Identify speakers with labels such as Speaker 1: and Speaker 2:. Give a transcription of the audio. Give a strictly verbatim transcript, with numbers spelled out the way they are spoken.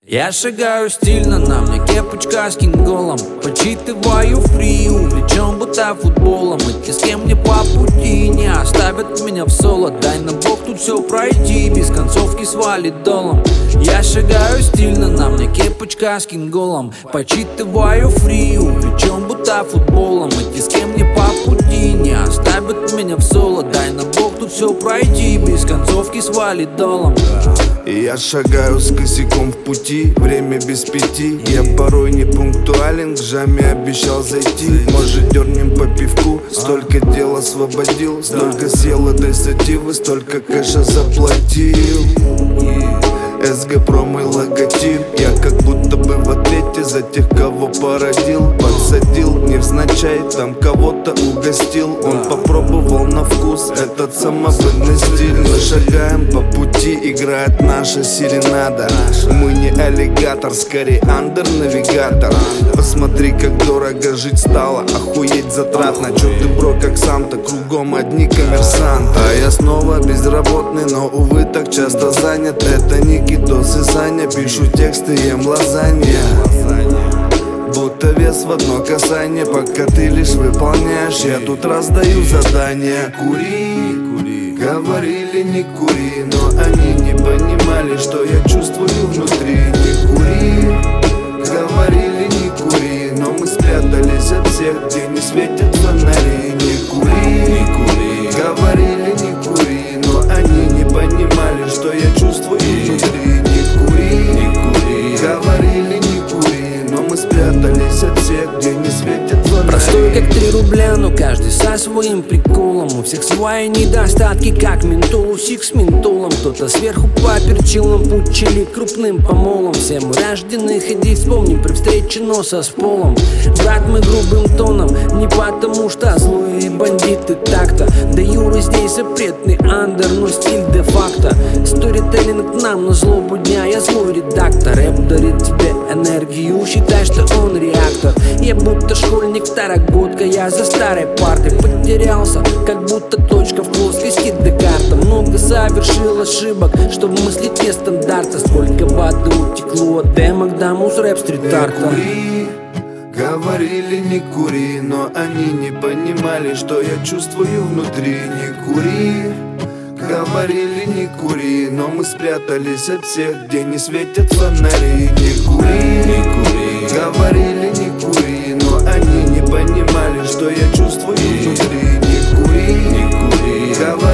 Speaker 1: Я шагаю стильно, на мне кепочка с кинголом. Почитываю фри, увлечен будто футболом. И те, с кем мне по пути, не оставят меня в соло. Дай на бог тут все пройти, без концовки свалит долом. Я шагаю стильно, на мне кепочка с кинголом. Почитываю фри, увлечен будто футболом. И те, с кем мне по пути, не оставят меня в соло. Дай на бог тут все пройти, без концовки свалит долом.
Speaker 2: Я шагаю с косяком в пути, время без пяти. Я порой не пунктуален, к жаме обещал зайти. Может дернем по пивку, столько дел освободил. Столько съел этой сативы, столько кэша заплатил. СГ про мой логотип. Я как будто бы в ответе за тех, кого породил. Подсадил невзначай, там кого-то угостил. Он попробовал на вкус этот самобытный стиль. Мы шагаем по пути, играет наша серенада. Мы не аллигатор, скорее андер-навигатор. Посмотри, как дорого жить стало, охуеть затратно. Чё ты, бро, как сам-то, кругом одни коммерсанты. А я снова безработный, но, увы, так часто занят. Это не Китос и Саня, пишу тексты, ем лазанья. Будто вес в одно касание, пока ты лишь выполняешь. Я тут раздаю задания. Кури, кури, говорили не кури, но они не понимали, что я чувствую внутри. Не кури, говорили не кури, но мы спрятались от всех, где не светят фонари. Не кури, не кури, говорили не кури, но они не понимали, что я чувствую внутри. Говорили не кури, но мы спрятались от всех, где не светят фонари.
Speaker 1: Простой как три рубля, но каждый со своим приколом. У всех свои недостатки, как ментол, усик с ментолом. Кто-то сверху поперчил, нам пучили крупным помолом. Все мы рождены ходить, вспомним при встрече носа с полом. Брат, мы грубым тоном, не потому что злые бандиты так-то. Да Юра здесь запретный андер, но стиль де-факто. Сторителлинг нам на злобу дня, я злой редактор. Рэп дарит тебе энергию, считай, что он реактор. Я будто школьник, второгодка, я за старой партой потерялся, как будто точка в плоскости Декарта. Много совершил ошибок, чтобы мыслить нестандарта. Сколько воды утекло от демок до мус рэп стрит-арта.
Speaker 2: Говорили не кури, но они не понимали, что я чувствую внутри. Не кури, говорили не кури, но мы спрятались от всех, где не светят фонари. Не кури, не кури, говорили не кури, но они не понимали, что я чувствую внутри. Не кури, не кури, говорили